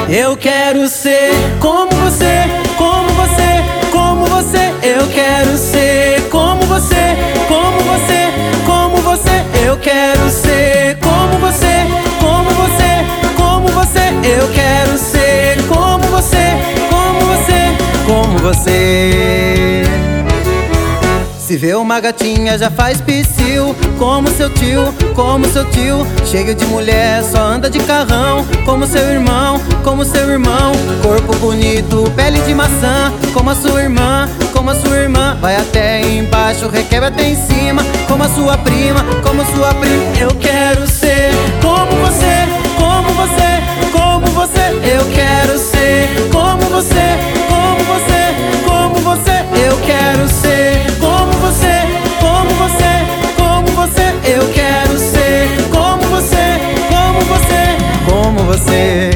Eu quero ser como você, como você, como você. Eu quero ser como você, como você, como você. Eu quero ser como você, como você, como você. Eu quero ser como você, como você, como você. Se vê uma gatinha já faz psiu, como seu tio, como seu tio. Cheio de mulher, só anda de carrão, como seu irmão, como seu irmão. Corpo bonito, pele de maçã, como a sua irmã, como a sua irmã. Vai até embaixo, requebra até em cima, como a sua prima, como sua prima. Eu quero ser como você, como você, como você. Eu quero ser como você, como você, como você. Eu quero ser como você, como você, como você. Eu quero ser como você, como você, como você.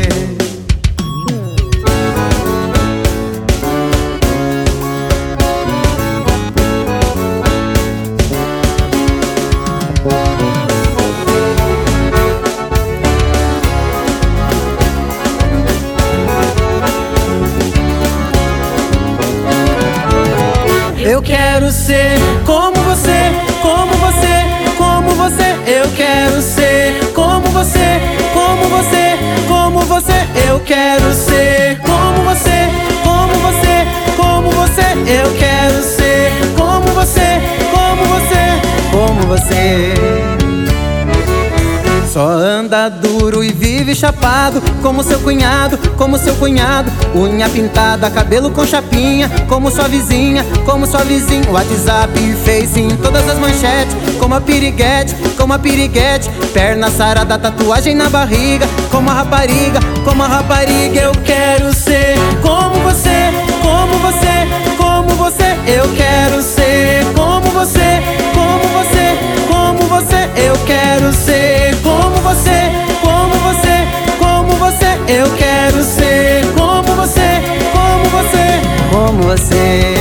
Eu quero ser como você, como você, como você. Eu quero ser como você, como você, como você. Eu quero ser como você, como você, como você. Eu quero ser como você, como você, como você. Só anda duro e vive chapado, como seu cunhado, como seu cunhado. Unha pintada, cabelo com chapinha, como sua vizinha, como sua vizinha. WhatsApp e Face em todas as manchetes, como a piriguete, como a piriguete. Perna sarada, tatuagem na barriga, como a rapariga, como a rapariga. Eu quero ser como você, como você, como você. Eu quero ser como você, como você, como você. Eu quero ser como você, como você, como você. Eu quero ser como você, como você, como você.